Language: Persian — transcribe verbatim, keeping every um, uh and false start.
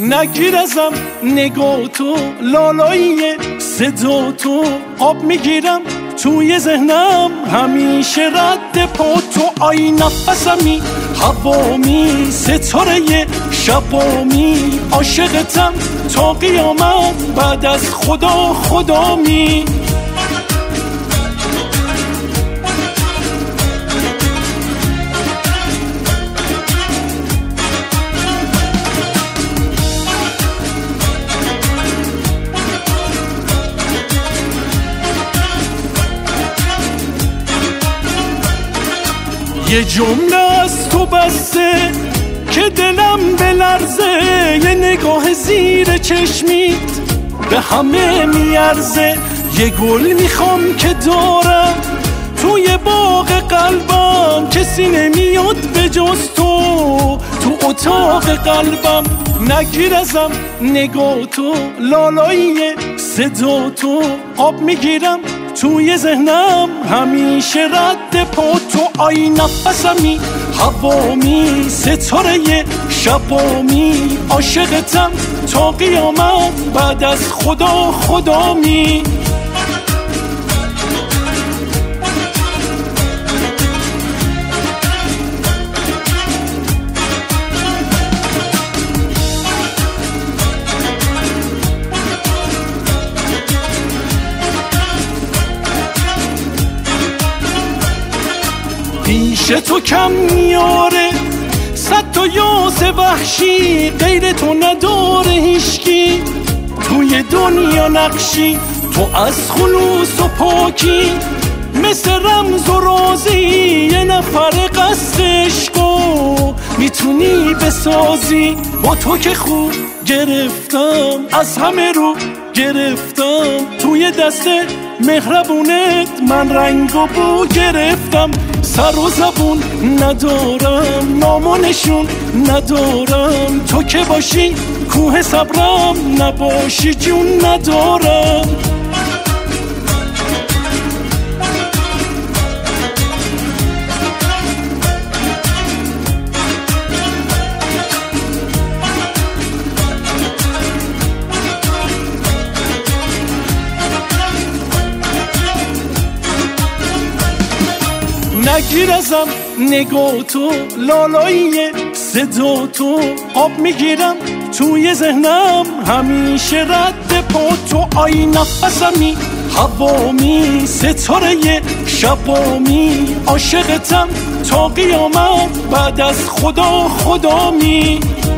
نگیر ازم نگاه تو، لالایی صدا تو، آب میگیرم توی ذهنم همیشه رد پا تو. آی نفسمی هوامی ستاره شبامی، عاشقتم تا قیامت بعد از خدا خدامی. یه جمله از تو بسته که دلم بلرزه، یه نگاه زیر چشمیت به همه میارزه. یه گل میخوام که دارم توی باغ قلبم، کسی نمیاد به جز تو تو اتاق قلبم. نگیر ازم نگاه تو، لالایی صدا تو، آب میگیرم توی ذهنم همیشه رد پا تو. آی نفسمی هوامی ستاره شبامی، عاشقتم تا قیامت بعد از خدا خدامی. پیش تو کم میاره صد تا یاس وحشی، غیر تو نداره هیچکی توی دنیا نقشی. تو از خلوص و پاکی مثل رمز و رازی، یه نفر قصدش کن میتونی بسازی. با تو که خوب گرفتم از همه رو گرفتم، توی دست مهربونت من رنگ و بو گرفتم. سر و زبون ندارم نام و نشون ندارم، تو که باشی کوه صبرم نباشی جون ندارم. نگیر ازم نگاه تو، لالایی صدا تو، آب میگیرم توی ذهنم همیشه رد پا تو. آی نفسمی هوامی ستاره شبامی، عاشقتم تا قیامت بعد از خدا خدامی.